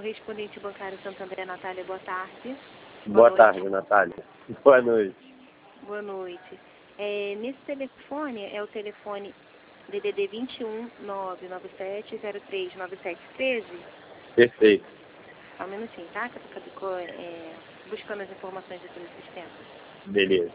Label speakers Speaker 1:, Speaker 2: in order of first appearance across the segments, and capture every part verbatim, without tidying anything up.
Speaker 1: correspondente bancário Santander, Natália, boa tarde.
Speaker 2: Boa, boa tarde, Natália. Boa noite.
Speaker 1: Boa noite. É, nesse telefone, é o telefone D D D vinte e um, nove nove sete, zero três nove sete um três?
Speaker 2: Perfeito.
Speaker 1: Só um minutinho, tá? Que eu tô é, buscando as informações aqui no sistema.
Speaker 2: Beleza.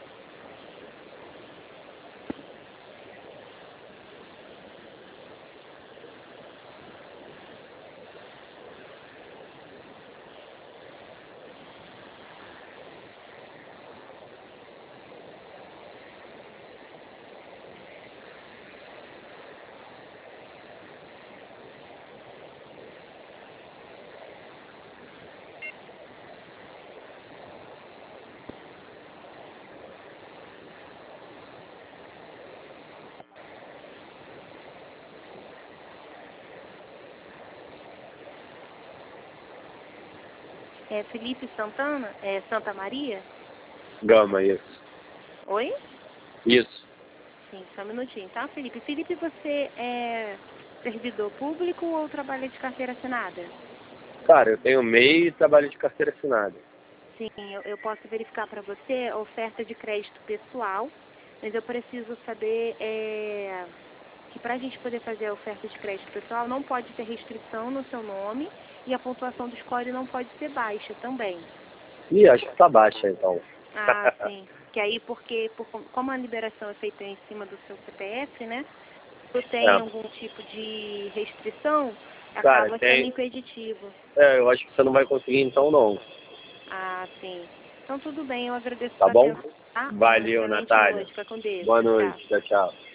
Speaker 1: É Felipe Santana? É Santa Maria?
Speaker 2: Gama, isso.
Speaker 1: Oi?
Speaker 2: Isso.
Speaker 1: Sim, só um minutinho, tá, Felipe? Felipe, você é servidor público ou trabalha de carteira assinada?
Speaker 2: Cara, eu tenho M E I e trabalho de carteira assinada.
Speaker 1: Sim, eu, eu posso verificar para você a oferta de crédito pessoal, mas eu preciso saber é, que para a gente poder fazer a oferta de crédito pessoal não pode ter restrição no seu nome e a pontuação do score não pode ser baixa também.
Speaker 2: Ih, acho que tá baixa então.
Speaker 1: Ah, sim. Que aí, porque por, como a liberação é feita em cima do seu C P F, né? Se tem
Speaker 2: É.
Speaker 1: algum tipo de restrição,
Speaker 2: Cara,
Speaker 1: acaba
Speaker 2: tem...
Speaker 1: sendo impeditivo.
Speaker 2: É, eu acho que você não vai conseguir então não.
Speaker 1: Ah, sim. Então tudo bem, eu agradeço
Speaker 2: Tá
Speaker 1: sua
Speaker 2: bom?
Speaker 1: atenção, tá? Uma
Speaker 2: Valeu,
Speaker 1: excelente
Speaker 2: Natália.
Speaker 1: noite. Fica com Deus.
Speaker 2: Boa
Speaker 1: Tchau, tchau.
Speaker 2: noite. Tchau, tchau.